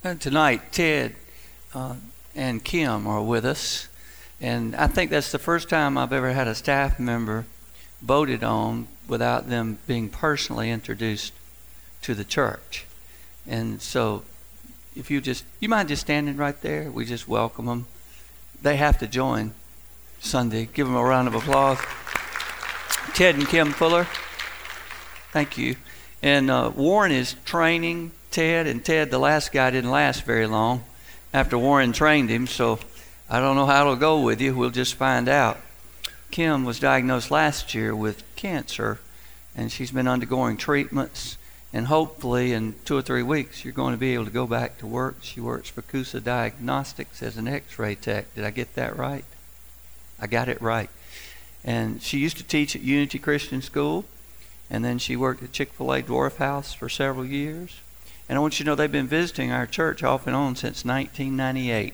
Tonight, Ted and Kim are with us, and I think that's the first time I've ever had a staff member voted on without them being personally introduced to the church. And so, if you mind just standing right there? We just welcome them. They have to join Sunday. Give them a round of applause. Ted and Kim Fuller, thank you. And Warren is training Ted, and Ted, the last guy, didn't last very long after Warren trained him, so I don't know how it'll go with you. We'll just find out. Kim was diagnosed last year with cancer, and she's been undergoing treatments, and hopefully in 2 or 3 weeks you're going to be able to go back to work. She works for CUSA Diagnostics as an x-ray tech. Did I get that right? I got it right. And she used to teach at Unity Christian School, and then she worked at Chick-fil-A Dwarf House for several years. And I want you to know they've been visiting our church off and on since 1998.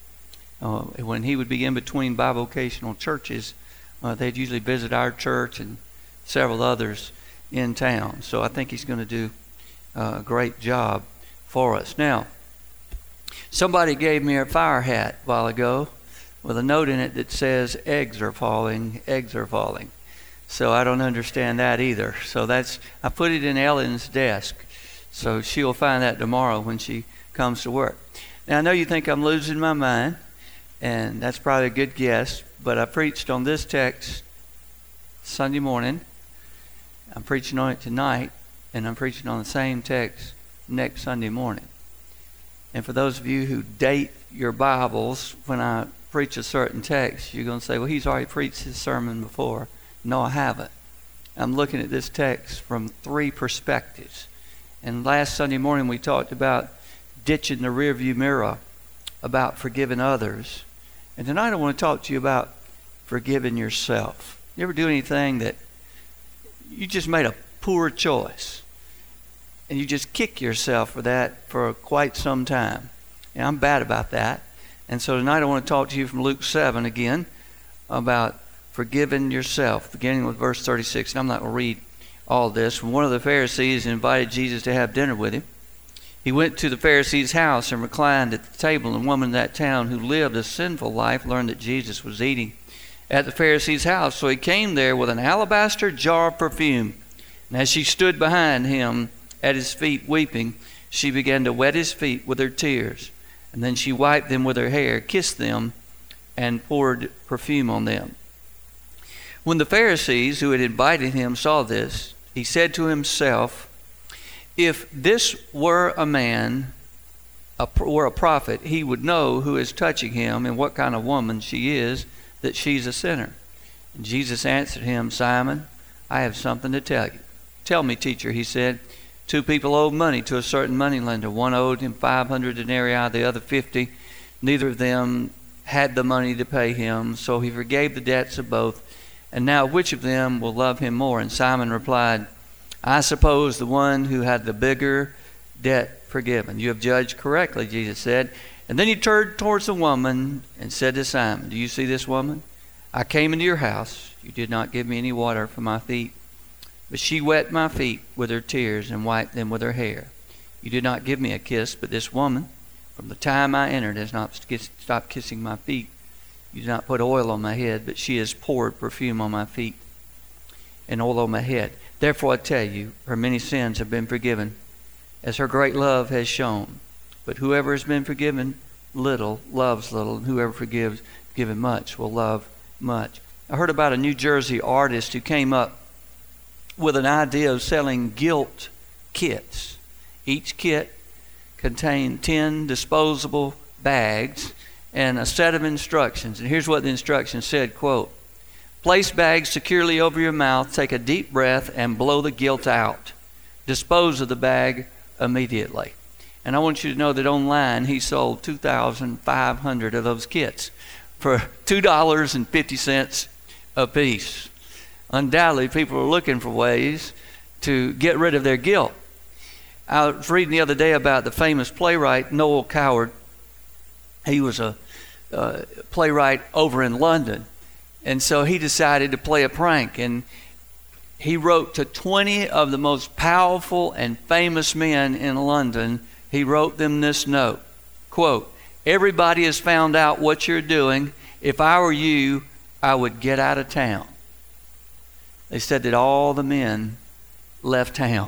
When he would be in between bivocational churches, they'd usually visit our church and several others in town. So I think he's going to do a great job for us. Now, somebody gave me a fire hat a while ago with a note in it that says, eggs are falling, eggs are falling. So I don't understand that either. So I put it in Ellen's desk. So she'll find that tomorrow when she comes to work. Now, I know you think I'm losing my mind, and that's probably a good guess, but I preached on this text Sunday morning. I'm preaching on it tonight, and I'm preaching on the same text next Sunday morning. And for those of you who date your Bibles, when I preach a certain text, you're going to say, well, he's already preached his sermon before. No, I haven't. I'm looking at this text from 3 perspectives. And last Sunday morning we talked about ditching the rearview mirror, about forgiving others. And tonight I want to talk to you about forgiving yourself. You ever do anything that you just made a poor choice and you just kick yourself for that for quite some time? And I'm bad about that. And so tonight I want to talk to you from Luke 7 again about forgiving yourself, beginning with verse 36. And I'm not going to read all this. When one of the Pharisees invited Jesus to have dinner with him, he went to the Pharisee's house and reclined at the table. And a woman in that town who lived a sinful life learned that Jesus was eating at the Pharisee's house. So he came there with an alabaster jar of perfume. And as she stood behind him at his feet weeping, she began to wet his feet with her tears. And then she wiped them with her hair, kissed them, and poured perfume on them. When the Pharisees who had invited him saw this, he said to himself, if this were a man, were a prophet, he would know who is touching him and what kind of woman she is, that she's a sinner. And Jesus answered him, Simon, I have something to tell you. Tell me, teacher, he said. 2 people owed money to a certain moneylender. One owed him 500 denarii, the other 50. Neither of them had the money to pay him, so he forgave the debts of both. And now which of them will love him more? And Simon replied, I suppose the one who had the bigger debt forgiven. You have judged correctly, Jesus said. And then he turned towards the woman and said to Simon, do you see this woman? I came into your house. You did not give me any water for my feet, but she wet my feet with her tears and wiped them with her hair. You did not give me a kiss, but this woman, from the time I entered, has not stopped kissing my feet. You did not put oil on my head, but she has poured perfume on my feet and oil on my head. Therefore I tell you, her many sins have been forgiven, as her great love has shown. But whoever has been forgiven little loves little, and whoever forgives given much will love much. I heard about a New Jersey artist who came up with an idea of selling guilt kits. Each kit contained 10 disposable bags and a set of instructions. And here's what the instructions said, quote, place bags securely over your mouth, take a deep breath, and blow the guilt out. Dispose of the bag immediately. And I want you to know that online he sold 2,500 of those kits for $2.50 a piece. Undoubtedly, people are looking for ways to get rid of their guilt. I was reading the other day about the famous playwright Noel Coward. He was a playwright over in London. And so he decided to play a prank. And he wrote to 20 of the most powerful and famous men in London he wrote them this note, quote, "Everybody has found out what you're doing. If I were you, I would get out of town." They said that all the men left town.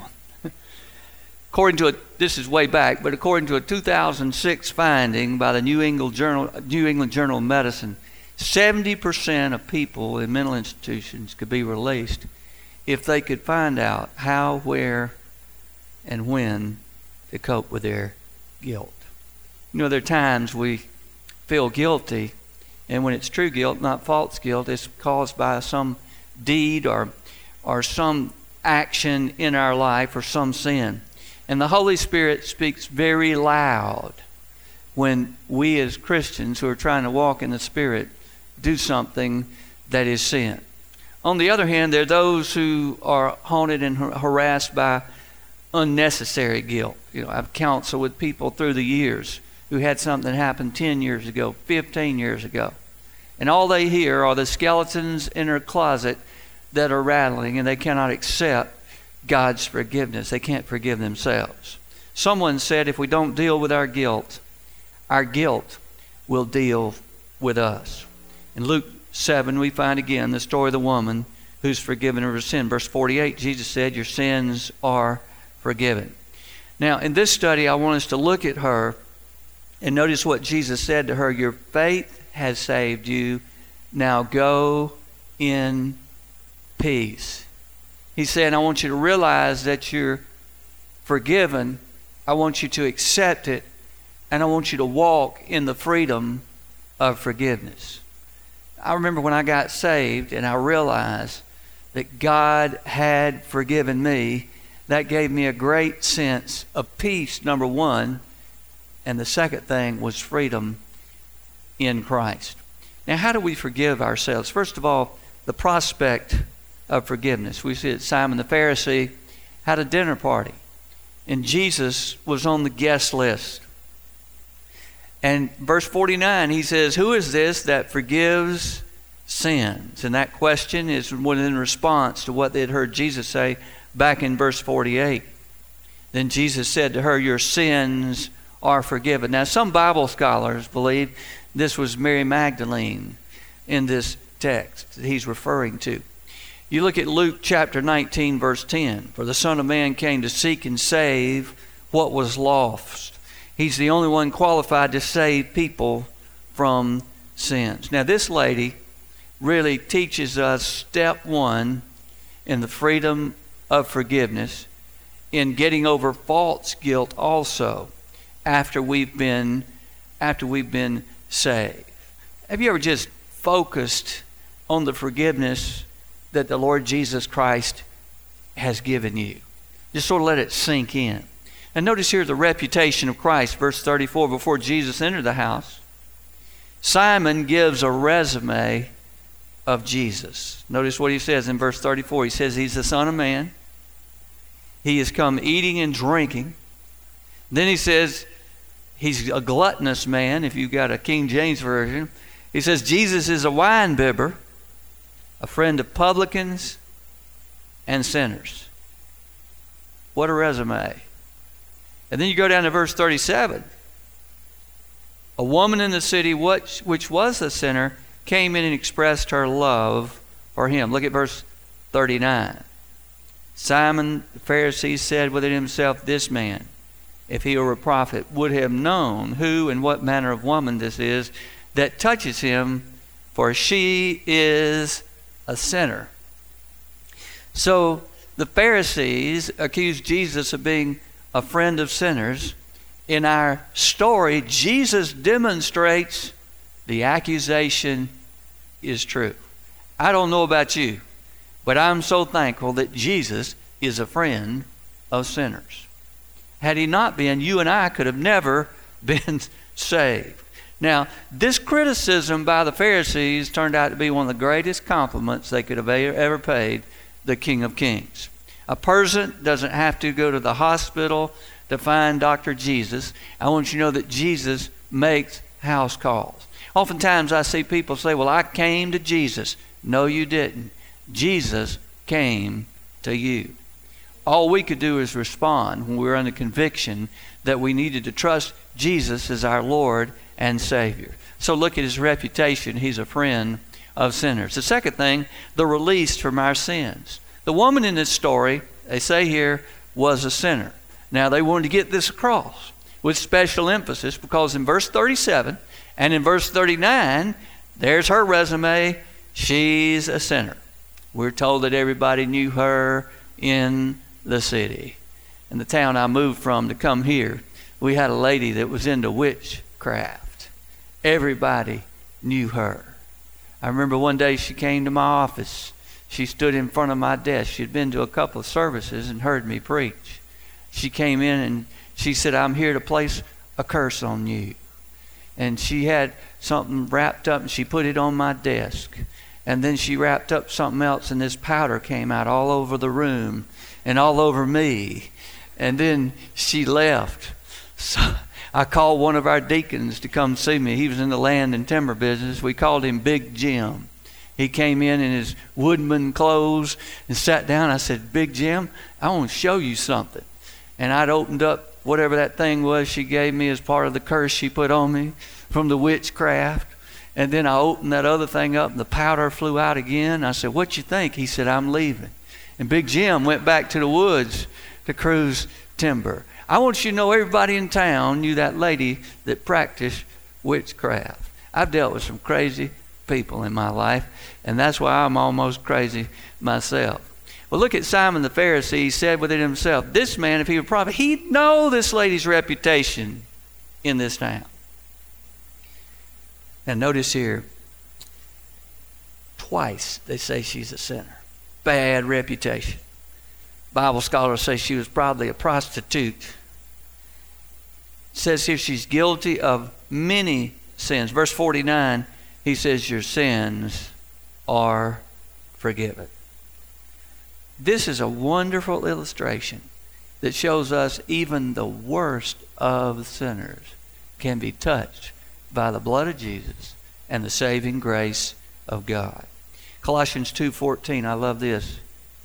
This is way back, but according to a 2006 finding by the New England Journal of Medicine, 70% of people in mental institutions could be released if they could find out how, where, and when to cope with their guilt. You know, there are times we feel guilty, and when it's true guilt, not false guilt, it's caused by some deed or some action in our life or some sin. And the Holy Spirit speaks very loud when we as Christians who are trying to walk in the Spirit do something that is sin. On the other hand, there are those who are haunted and harassed by unnecessary guilt. You know, I've counseled with people through the years who had something that happened 10 years ago, 15 years ago. And all they hear are the skeletons in their closet that are rattling, and they cannot accept God's forgiveness. They can't forgive themselves. Someone said if we don't deal with our guilt will deal with us. In Luke 7, we find again the story of the woman who's forgiven of her sin. Verse 48, Jesus said, "Your sins are forgiven." Now, in this study, I want us to look at her and notice what Jesus said to her. "Your faith has saved you. Now go in peace." He said, I want you to realize that you're forgiven. I want you to accept it. And I want you to walk in the freedom of forgiveness. I remember when I got saved and I realized that God had forgiven me. That gave me a great sense of peace, number one. And the second thing was freedom in Christ. Now, how do we forgive ourselves? First of all, the prospect of forgiveness. We see that Simon the Pharisee had a dinner party, and Jesus was on the guest list. And verse 49, he says, "Who is this that forgives sins?" And that question is in response to what they had heard Jesus say back in verse 48. Then Jesus said to her, "Your sins are forgiven." Now, some Bible scholars believe this was Mary Magdalene in this text that he's referring to. You look at Luke chapter 19, verse 10. "For the Son of Man came to seek and save what was lost." He's the only one qualified to save people from sins. Now, this lady really teaches us step one in the freedom of forgiveness, in getting over false guilt also after we've been saved. Have you ever just focused on the forgiveness that the Lord Jesus Christ has given you? Just sort of let it sink in. And notice here the reputation of Christ, verse 34. Before Jesus entered the house, Simon gives a resume of Jesus. Notice what he says in verse 34. He says he's the Son of Man. He has come eating and drinking. Then he says he's a gluttonous man, if you've got a King James version. He says Jesus is a wine bibber, a friend of publicans and sinners. What a resume. And then you go down to verse 37. A woman in the city which was a sinner came in and expressed her love for him. Look at verse 39. Simon the Pharisee said within himself, "This man, if he were a prophet, would have known who and what manner of woman this is that touches him, for she is a sinner." So the Pharisees accused Jesus of being a friend of sinners. In our story, Jesus demonstrates the accusation is true. I don't know about you, but I'm so thankful that Jesus is a friend of sinners. Had he not been, you and I could have never been saved. Now, this criticism by the Pharisees turned out to be one of the greatest compliments they could have ever paid the King of Kings. A person doesn't have to go to the hospital to find Dr. Jesus. I want you to know that Jesus makes house calls. Oftentimes I see people say, "Well, I came to Jesus." No, you didn't. Jesus came to you. All we could do is respond when we were under conviction that we needed to trust Jesus as our Lord and Savior. So look at his reputation. He's a friend of sinners. The second thing, the release from our sins. The woman in this story, they say here, was a sinner. Now they wanted to get this across with special emphasis, because in verse 37 and in verse 39, there's her resume. She's a sinner. We're told that everybody knew her in the city. In the town I moved from to come here, we had a lady that was into witchcraft. Everybody knew her. I remember one day she came to my office. She stood in front of my desk. She'd been to a couple of services and heard me preach. She came in and she said, "I'm here to place a curse on you." And she had something wrapped up and she put it on my desk. And then she wrapped up something else and this powder came out all over the room and all over me. And then she left. So I called one of our deacons to come see me. He was in the land and timber business. We called him Big Jim. He came in his woodman clothes and sat down. I said, "Big Jim, I want to show you something." And I'd opened up whatever that thing was she gave me as part of the curse she put on me from the witchcraft. And then I opened that other thing up and the powder flew out again. I said, "What you think?" He said, "I'm leaving." And Big Jim went back to the woods to cruise timber. I want you to know everybody in town knew that lady that practiced witchcraft. I've dealt with some crazy people in my life, and that's why I'm almost crazy myself. Well, look at Simon the Pharisee. He said within himself, this man, if he were a prophet, he'd know this lady's reputation in this town. And notice here, twice they say she's a sinner. Bad reputation. Bible scholars say she was probably a prostitute. It says here she's guilty of many sins. Verse 49, he says, "Your sins are forgiven." This is a wonderful illustration that shows us even the worst of sinners can be touched by the blood of Jesus and the saving grace of God. Colossians 2:14, I love this.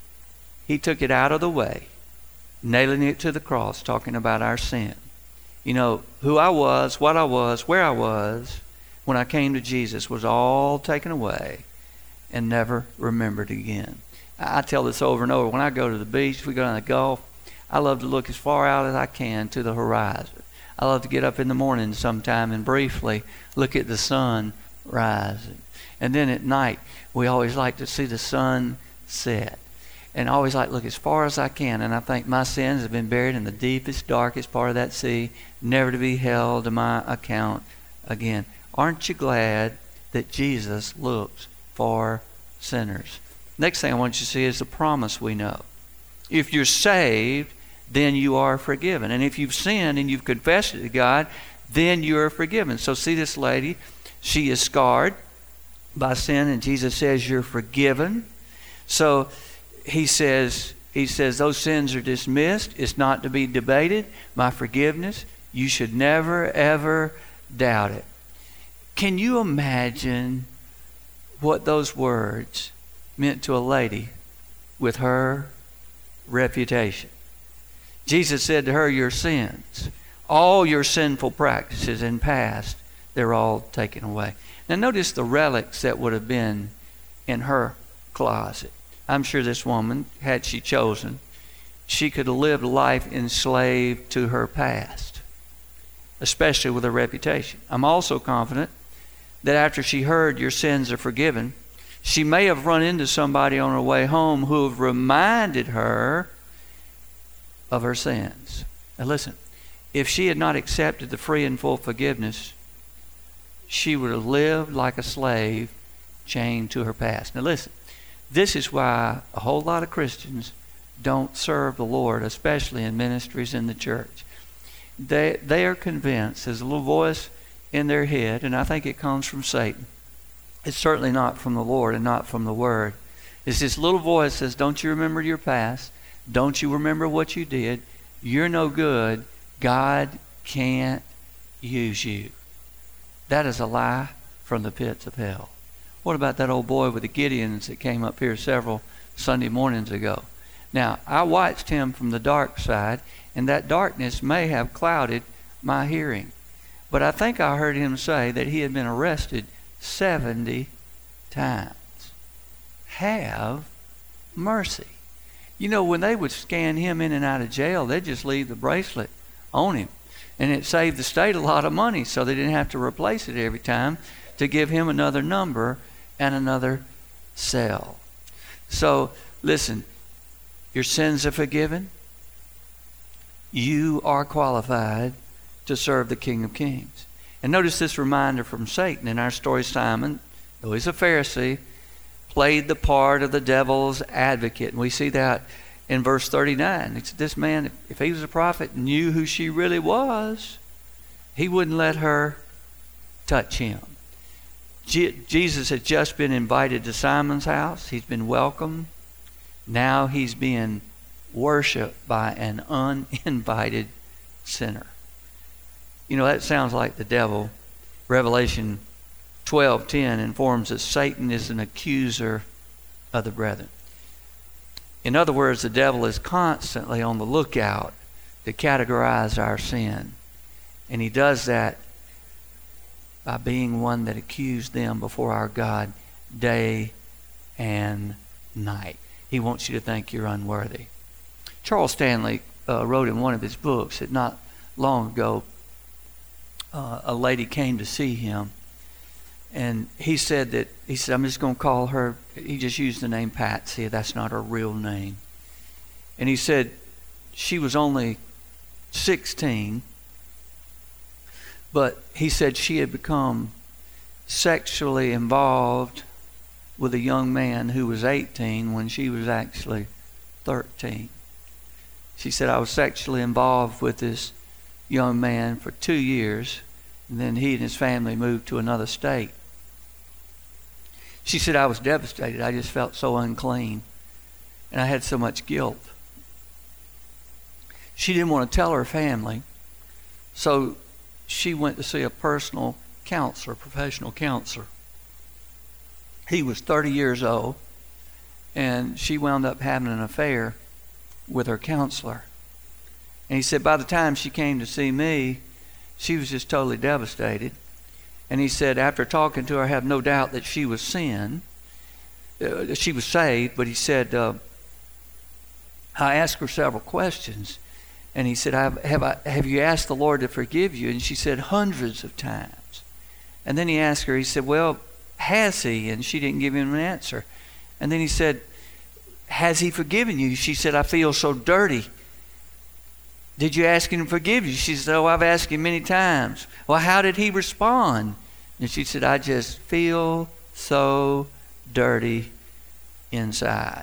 He took it out of the way, nailing it to the cross, talking about our sin. You know, who I was, what I was, where I was when I came to Jesus was all taken away and never remembered again. I tell this over and over. When I go to the beach, we go down the Gulf, I love to look as far out as I can to the horizon. I love to get up in the morning sometime and briefly look at the sun rising. And then at night, we always like to see the sun set. And I always like to look as far as I can. And I think my sins have been buried in the deepest, darkest part of that sea, never to be held to my account again. Aren't you glad that Jesus looks for sinners? Next thing I want you to see is the promise we know. If you're saved, then you are forgiven. And if you've sinned and you've confessed it to God, then you're forgiven. So see this lady, she is scarred by sin, and Jesus says you're forgiven. So he says those sins are dismissed. It's not to be debated. My forgiveness, you should never, ever doubt it. Can you imagine what those words meant to a lady with her reputation? Jesus said to her, your sins, all your sinful practices in past, they're all taken away. Now notice the relics that would have been in her closet. I'm sure this woman, had she chosen, she could have lived a life enslaved to her past, especially with her reputation. I'm also confident that after she heard your sins are forgiven, she may have run into somebody on her way home who have reminded her of her sins. Now listen, if she had not accepted the free and full forgiveness, she would have lived like a slave chained to her past. Now listen, this is why a whole lot of Christians don't serve the Lord, especially in ministries in the church. They are convinced, there's a little voice in their head, and I think it comes from Satan. It's certainly not from the Lord and not from the Word. It's this little voice that says, don't you remember your past? Don't you remember what you did? You're no good. God can't use you. That is a lie from the pits of hell. What about that old boy with the Gideons that came up here several Sunday mornings ago? Now, I watched him from the dark side, and that darkness may have clouded my hearing. But I think I heard him say that he had been arrested 70 times. Have mercy. You know, when they would scan him in and out of jail, they'd just leave the bracelet on him. And it saved the state a lot of money, so they didn't have to replace it every time to give him another number and another cell. So, listen, your sins are forgiven. You are qualified to serve the King of Kings. And notice this reminder from Satan in our story. Simon, though he's a Pharisee, played the part of the devil's advocate. And we see that in verse 39. This man, if he was a prophet, knew who she really was, he wouldn't let her touch him. Jesus had just been invited to Simon's house. He's been welcomed. Now he's being worshipped by an uninvited sinner. You know, that sounds like the devil. Revelation 12:10 informs us Satan is an accuser of the brethren. In other words, the devil is constantly on the lookout to categorize our sin. And he does that by being one that accused them before our God day and night. He wants you to think you're unworthy. Charles Stanley wrote in one of his books that not long ago a lady came to see him, and he said, I'm just going to call her, he just used the name Patsy. That's not her real name. And he said she was only 16, but he said she had become sexually involved with a young man who was 18 when she was actually 13. She said, I was sexually involved with this young man for 2 years, and then he and his family moved to another state. She said, I was devastated. I just felt so unclean, and I had so much guilt. She didn't want to tell her family, so she went to see a personal counselor, professional counselor. He was 30 years old, and she wound up having an affair with her counselor. And he said by the time she came to see me, she was just totally devastated. And he said after talking to her, I have no doubt that she was saved, but he said, I asked her several questions. And he said, have you asked the Lord to forgive you? And she said, hundreds of times. And then he asked her, he said, well, has he? And she didn't give him an answer. And then he said, has he forgiven you? She said, I feel so dirty. Did you ask him to forgive you? She said, oh, I've asked him many times. Well, how did he respond? And she said, I just feel so dirty inside.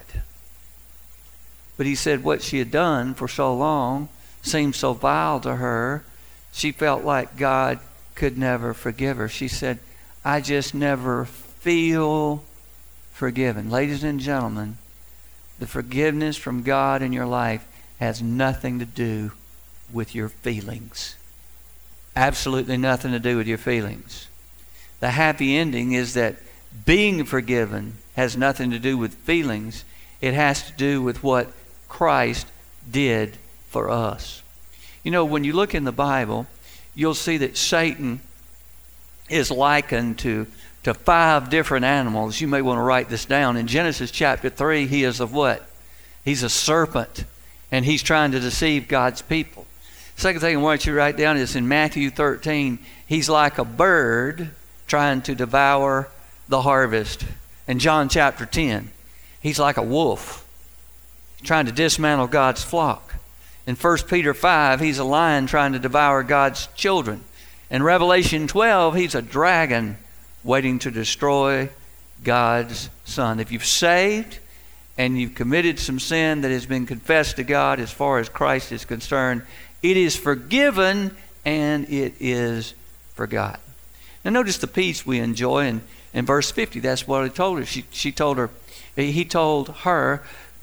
But he said what she had done for so long seemed so vile to her, she felt like God could never forgive her. She said, I just never feel forgiven. Ladies and gentlemen, the forgiveness from God in your life has nothing to do with your feelings. Absolutely nothing to do with your feelings. The happy ending is that being forgiven has nothing to do with feelings. It has to do with what Christ did for us. You know, when you look in the Bible, you'll see that Satan is likened to 5 different animals. You may want to write this down. In Genesis chapter 3, he is of what? He's a serpent, and he's trying to deceive God's people. Second thing I want you to write down is in Matthew 13, he's like a bird trying to devour the harvest. In John chapter 10, he's like a wolf trying to dismantle God's flock. In 1 Peter 5, he's a lion trying to devour God's children. In Revelation 12, he's a dragon waiting to destroy God's son. If you've saved and you've committed some sin that has been confessed to God as far as Christ is concerned, it is forgiven and it is forgotten. Now notice the peace we enjoy in verse 50. That's what he told her. He told her,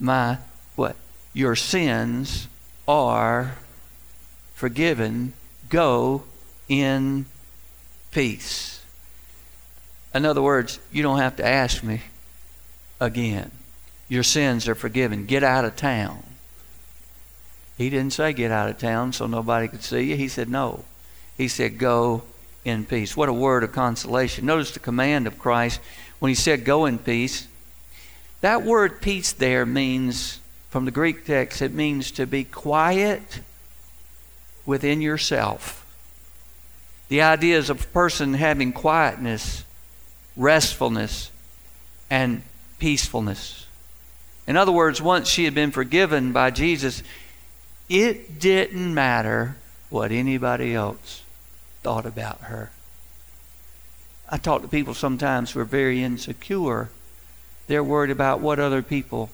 your sins are forgiven. Go in peace. In other words, you don't have to ask me again. Your sins are forgiven. Get out of town. He didn't say get out of town so nobody could see you. He said no. He said go in peace. What a word of consolation. Notice the command of Christ when he said go in peace. That word peace there means, from the Greek text, it means to be quiet within yourself. The idea is of a person having quietness, restfulness, and peacefulness. In other words, once she had been forgiven by Jesus, it didn't matter what anybody else thought about her. I talk to people sometimes who are very insecure. They're worried about what other people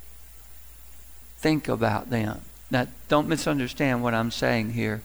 think about them. Now, don't misunderstand what I'm saying here.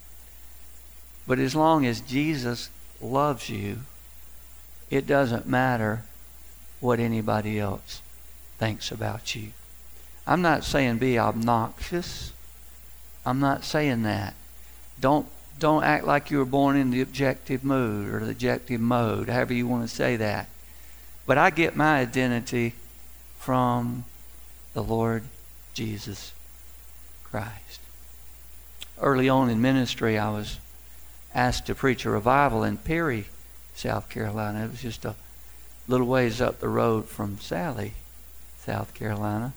But as long as Jesus loves you, it doesn't matter what anybody else thinks about you. I'm not saying be obnoxious. I'm not saying that. Don't act like you were born in the objective mood or the objective mode, however you want to say that. But I get my identity from the Lord Jesus Christ. Early on in ministry, I was asked to preach a revival in Perry, South Carolina. It was just a little ways up the road from Sally, South Carolina.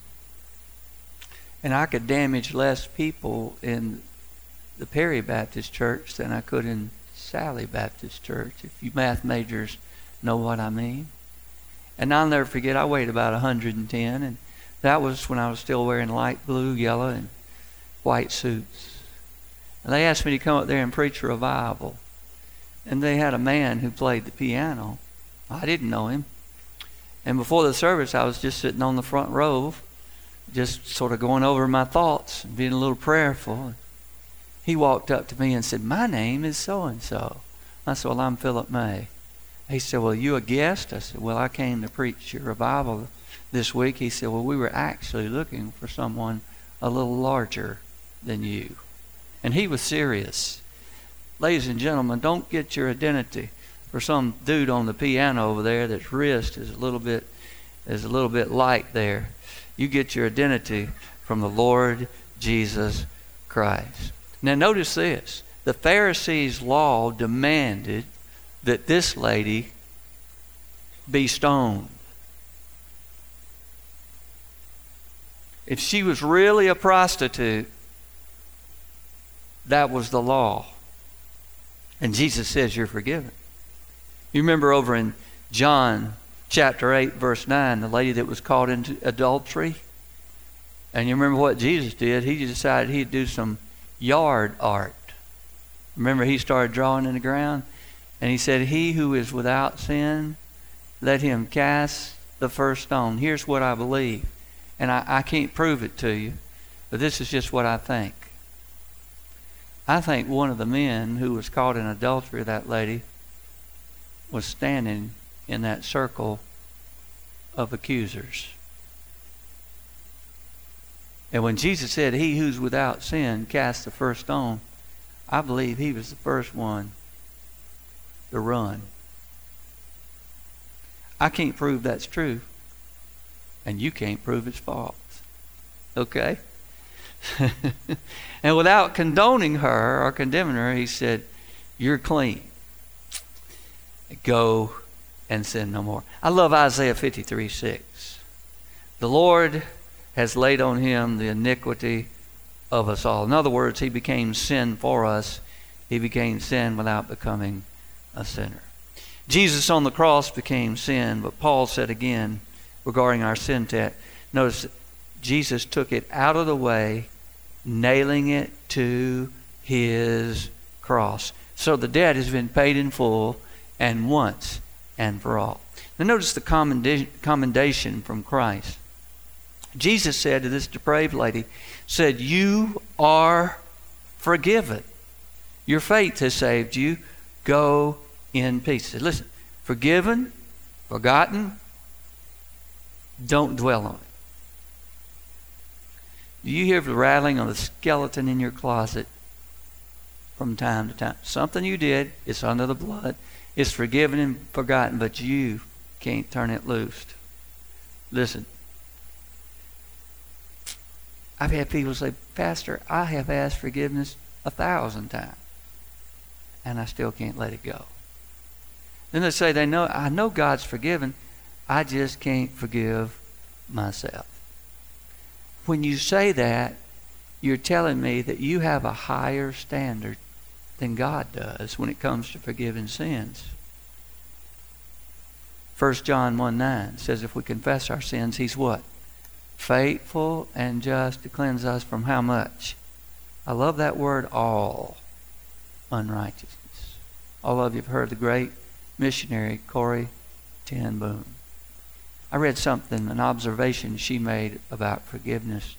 And I could damage less people in the Perry Baptist Church than I could in Sally Baptist Church, if you math majors know what I mean. And I'll never forget, I weighed about 110, and that was when I was still wearing light blue, yellow, and white suits. And they asked me to come up there and preach a revival. And they had a man who played the piano. I didn't know him. And before the service, I was just sitting on the front row, just sort of going over my thoughts and being a little prayerful. He walked up to me and said, "My name is so-and-so." I said, "Well, I'm Philip May." He said, "Well, you a guest?" I said, "Well, I came to preach your revival this week." He said, "Well, we were actually looking for someone a little larger than you." And he was serious. Ladies and gentlemen, don't get your identity for some dude on the piano over there that's wrist is a little bit light there. You get your identity from the Lord Jesus Christ. Now notice this. The Pharisees' law demanded that this lady be stoned. If she was really a prostitute, that was the law. And Jesus says you're forgiven. You remember over in John chapter 8, verse 9, the lady that was caught into adultery? And you remember what Jesus did? He decided he'd do some yard art. Remember, he started drawing in the ground? And he said, "He who is without sin, let him cast the first stone." Here's what I believe. And I can't prove it to you, but this is just what I think. I think one of the men who was caught in adultery, that lady, was standing in that circle of accusers. And when Jesus said, "He who's without sin, cast the first stone," I believe he was the first one to run. I can't prove that's true, and you can't prove it's false. Okay? And without condoning her or condemning her, he said, "You're clean. Go and sin no more." I love Isaiah 53:6. The Lord has laid on him the iniquity of us all. In other words, he became sin for us. He became sin without becoming a sinner. Jesus on the cross became sin, but Paul said again regarding our sin debt, notice Jesus took it out of the way, nailing it to his cross. So the debt has been paid in full and once and for all. Now notice the commendation from Christ. Jesus said to this depraved lady, said, "You are forgiven. Your faith has saved you. Go in peace." He said, listen, forgiven, forgotten, don't dwell on it. Do you hear the rattling of the skeleton in your closet from time to time? Something you did, it's under the blood, it's forgiven and forgotten, but you can't turn it loose. Listen, I've had people say, Pastor, I have asked forgiveness 1,000 times, and I still can't let it go. Then they say, I know God's forgiven, I just can't forgive myself. When you say that, you're telling me that you have a higher standard than God does when it comes to forgiving sins. 1 John 1:9 says if we confess our sins, He's what? Faithful and just to cleanse us from how much? I love that word, all unrighteousness. All of you have heard the great missionary Corrie ten Boom. I read something, an observation she made about forgiveness.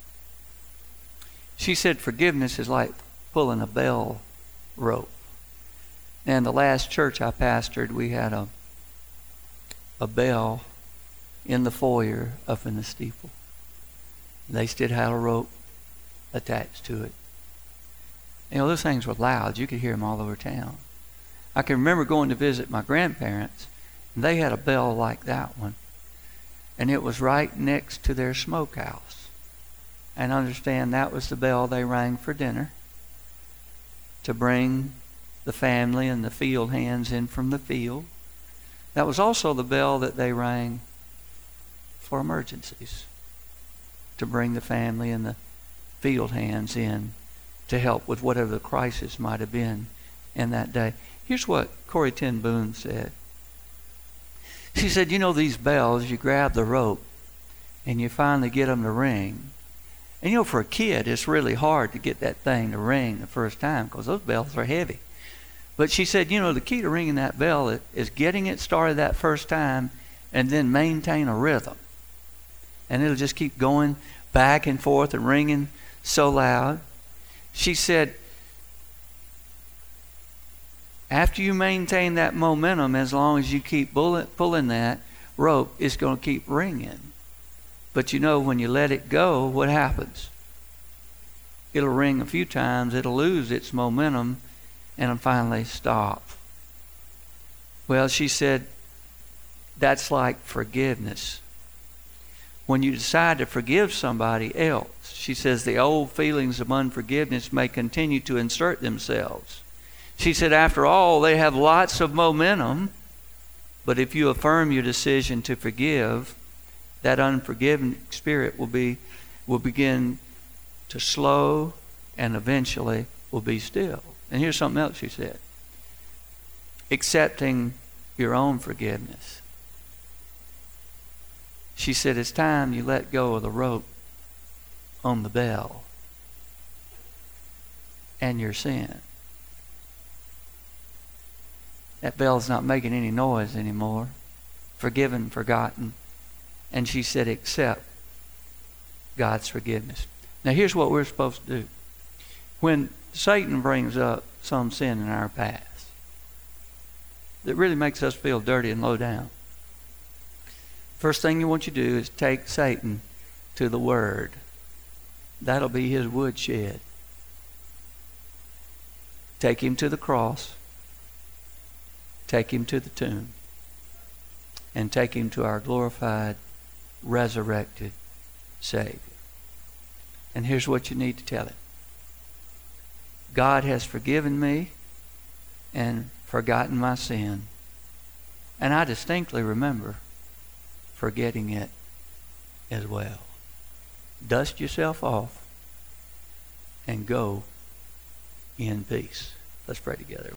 She said forgiveness is like pulling a bell rope. And the last church I pastored, we had a bell in the foyer up in the steeple. They still had a rope attached to it. You know, those things were loud. You could hear them all over town. I can remember going to visit my grandparents, and they had a bell like that one. And it was right next to their smokehouse. And understand that was the bell they rang for dinner to bring the family and the field hands in from the field. That was also the bell that they rang for emergencies, to bring the family and the field hands in to help with whatever the crisis might have been in that day. Here's what Corrie ten Boom said. She said, you know, these bells, you grab the rope and you finally get them to ring. And you know, for a kid, it's really hard to get that thing to ring the first time because those bells are heavy. But she said, you know, the key to ringing that bell is getting it started that first time and then maintain a rhythm. And it'll just keep going back and forth and ringing so loud. She said, after you maintain that momentum, as long as you keep pulling that rope, it's going to keep ringing. But you know, when you let it go, what happens? It'll ring a few times, it'll lose its momentum, and it'll finally stop. Well, she said, that's like forgiveness. When you decide to forgive somebody else, she says the old feelings of unforgiveness may continue to insert themselves. She said, after all, they have lots of momentum, but if you affirm your decision to forgive, that unforgiving spirit will begin to slow and eventually will be still. And here's something else she said. Accepting your own forgiveness. She said, it's time you let go of the rope on the bell and your sin. That bell's not making any noise anymore. Forgiven, forgotten. And she said, accept God's forgiveness. Now here's what we're supposed to do. When Satan brings up some sin in our past that really makes us feel dirty and low down, first thing you want you to do is take Satan to the Word. That'll be his woodshed. Take him to the cross. Take him to the tomb. And take him to our glorified, resurrected Savior. And here's what you need to tell him. God has forgiven me and forgotten my sin. And I distinctly remember forgetting it as well. Dust yourself off and go in peace. Let's pray together.